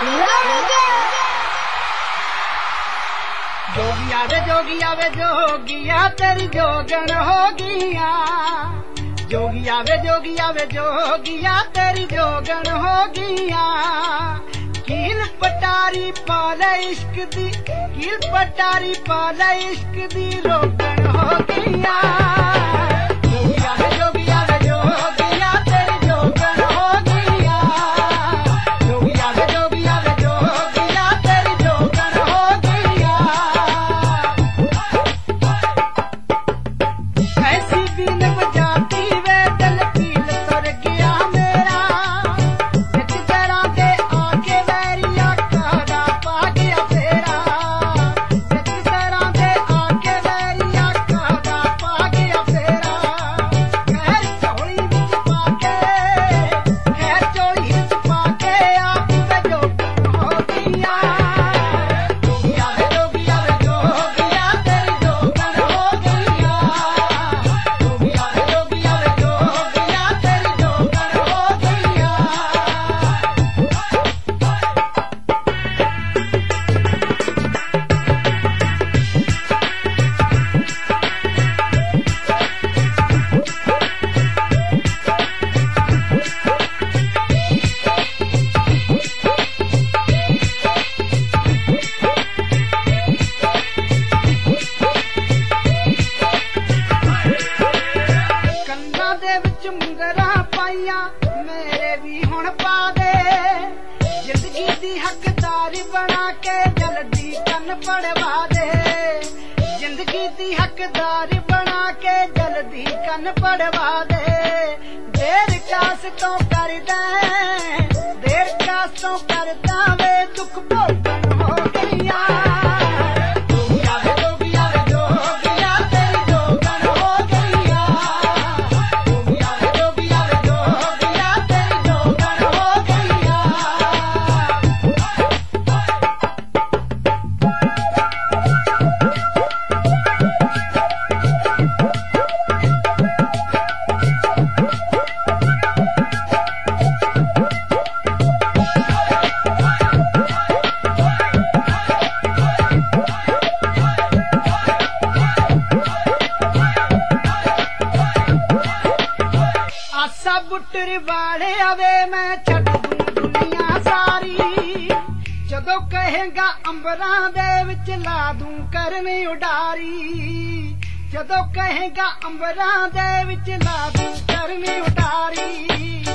जोगिया वे जोगिया तेरी जोगन होगिया जोगिया वे जोगिया तेरी जोगन होगिया कील पटारी पाले इश्क दी कील पटारी पाले इश्क दी रोगन होगिया जोगिया वे जोगिया तेरी जोगन होगिया जोगिया वे जोगिया तेरी जोगन होगिया ऐसी बीन बजाती वे दिल पील तुर गया मेरा जित तरह दे आके वैरिया कादा पा गया तेरा जित तरह दे आके वैरिया कादा पा गया तेरा खैर चोली विच पाके आप वे जोगन हो गया जोगिया वे जोगिया तेरी जोगन हो गया जोगिया वे जोगिया तेरी जोगन हो गया ਕੰਨਾਂ ਦੇ ਵਿੱਚ ਮੁੰਦਰਾਂ ਪਾਈਆਂ ਮੇਰੇ ਵੀ ਹੁਣ ਪਾ ਦੇ ਜ਼ਿੰਦਗੀ ਦੀ ਹੱਕਦਾਰ ਬਣਾ ਕੇ ਜਲਦੀ ਕੰਨ ਪੜਵਾ ਦੇ ਜ਼ਿੰਦਗੀ ਦੀ ਹੱਕਦਾਰ ਬਣਾ ਕੇ ਜਲਦੀ ਕੰਨ ਪੜਵਾ ਦੇ ਦੇਰ ਕਾਸ ਤੋਂ ਕਰਦਾ ਵੇ ਦੁੱਖ ਭੋਗਣ ਹੋ ਗਈਆਂ जोगिया वे जोगिया तेरी जोगन हो गया जोगिया वे जोगिया तेरी जोगन हो गया ਆਸਾ ਬੁੱਟਰ ਵਾਲੇ ਆਵੇ ਮੈਂ ਛੱਡ ਦੂੰ ਦੁਨੀਆ ਸਾਰੀ ਜਦੋਂ ਕਹੇਗਾ ਅੰਬਰਾਂ ਦੇ ਵਿੱਚ ਲਾ ਦੂੰ ਕਰਨ ਉਡਾਰੀ ਜਦੋਂ ਕਹੇਗਾ ਅੰਬਰਾਂ ਦੇ ਵਿੱਚ ਲਾ ਦੂੰ ਕਰਨ ਉਡਾਰੀ